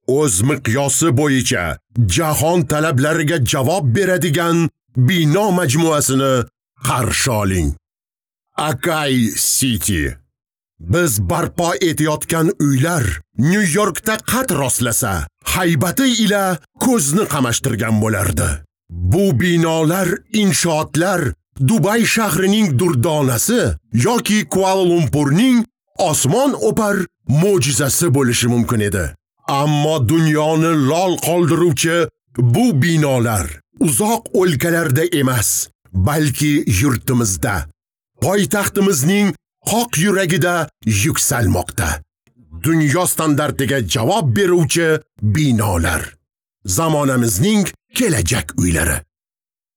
o'z miqyosi bo'yicha jahon talablariga javob beradigan bino majmuasini qarshi oling. Akai City. Biz barpo etayotgan uylar New Yorkda qad rostlasa, haybati ila ko'zni qamashtirgan bo'lardi. Bu binolar, inshootlar Dubay shahrining durdonasi yoki Kuala Lumpurning osmon o'par mo'jizasi bo'lishi mumkin edi. Ammo dunyoni lol qoldiruvchi bu binolar uzoq o'lkalarda emas, balki yurtimizda, poytaxtimizning qoq yuragida yuksalmoqda. Dunyo standartiga javob beruvchi binolar. Zamonamizning kelajak uylari.